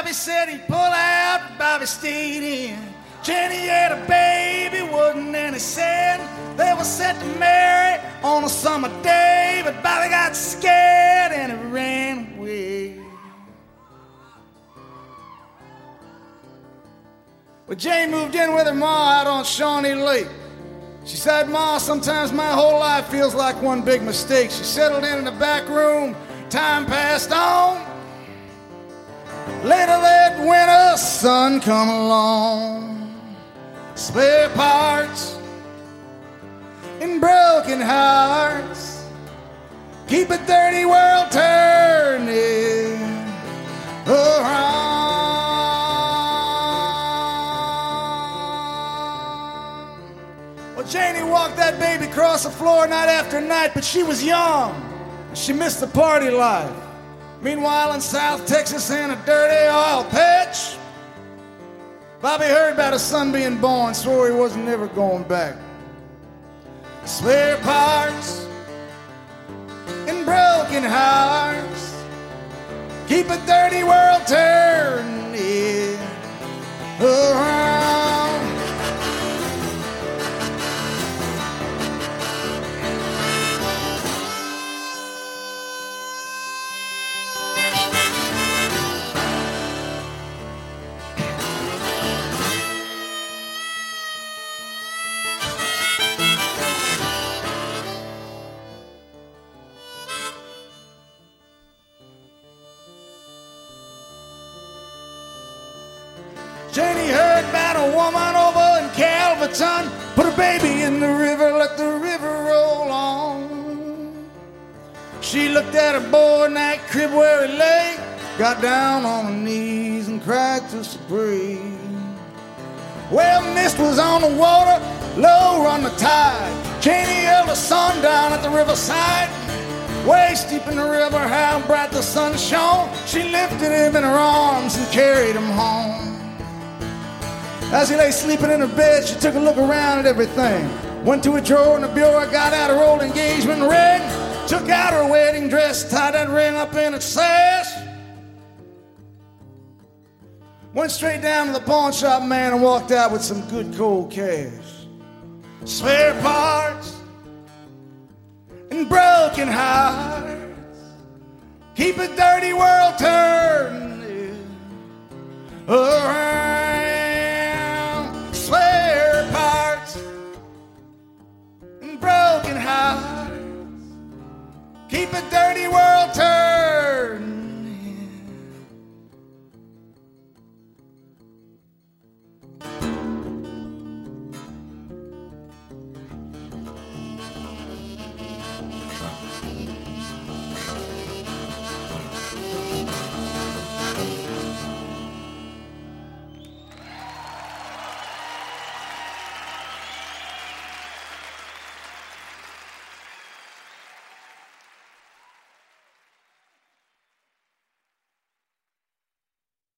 Bobby said he'd pull out, but Bobby stayed in. Jenny had a baby, wasn't any sin. They were set to marry on a summer day, but Bobby got scared and he ran away. Well, Jane moved in with her ma out on Shawnee Lake. She said, "Ma, sometimes my whole life feels like one big mistake." She settled in the back room, time passed on. Later that winter, sun come along. Spare parts and broken hearts keep a dirty world turning around. Well, Janie walked that baby across the floor night after night, but she was young. She missed the party life. Meanwhile, in South Texas, in a dirty oil patch, Bobby heard about his son being born, swore he wasn't ever going back. Spare parts and broken hearts keep a dirty world turning around. Janie heard about a woman over in Calverton, put her baby in the river, let the river roll on. She looked at her boy in that crib where he lay, got down on her knees and cried just to breathe. Well, mist was on the water, low run the tide. Janie held her son down at the riverside. Waist deep in the river, how bright the sun shone. She lifted him in her arms and carried him home. As he lay sleeping in her bed, she took a look around at everything. Went to a drawer in the bureau, got out her old engagement ring, took out her wedding dress, tied that ring up in its sash. Went straight down to the pawn shop man and walked out with some good cold cash. Spare parts and broken hearts keep a dirty world turning around. Spare parts and broken hearts keep a dirty world turning